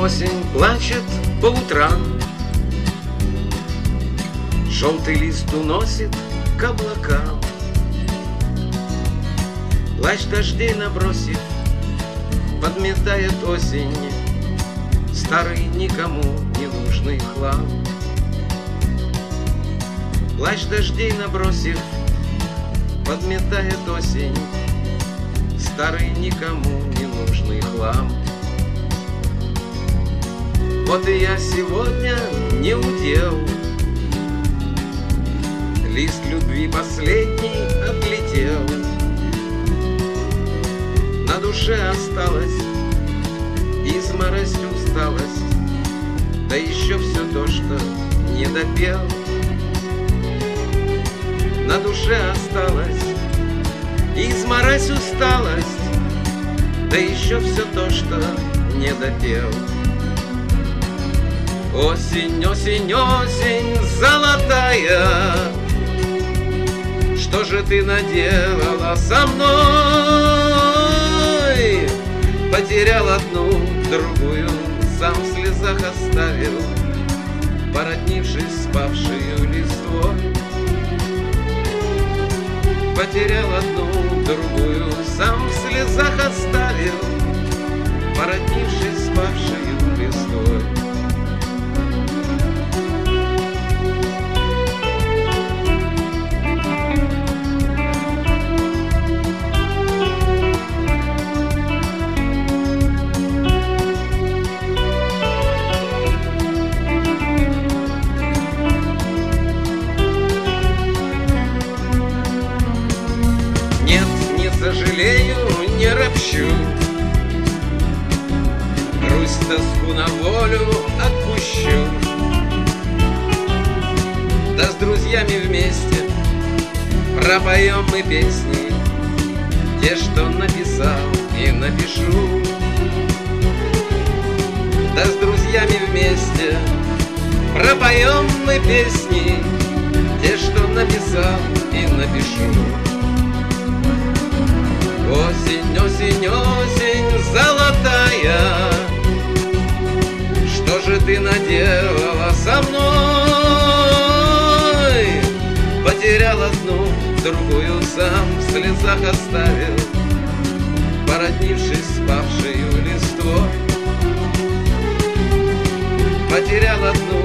осень плачет по утрам, желтый лист уносит к облакам. Плащ дождей набросив, подметает осень старый никому не нужный хлам. Плащ дождей набросив, подметает осень старый никому не нужный хлам. Вот и я сегодня не удел, лист любви последний отлетел. На душе осталась изморозь, усталость, да еще все то, что не допел. На душе осталась изморозь, усталость, да еще все то, что не допел. Осень, осень, осень золотая, что же ты наделала со мной? Потерял одну, другую, сам в слезах оставил, породнившись с павшею листвой. Потерял одну, другую, сам в слезах оставил, породнившись с павшею листвой. Сожалею, не ропщу, грусть, тоску на волю отпущу. Да с друзьями вместе пропоем мы песни, те, что написал и напишу. Да с друзьями вместе пропоем мы песни, те, что написал и напишу. Осень, осень, осень золотая, что же ты наделала со мной? Потерял одну, другую сам в слезах оставил, породнившись с павшею листвой. Потерял одну,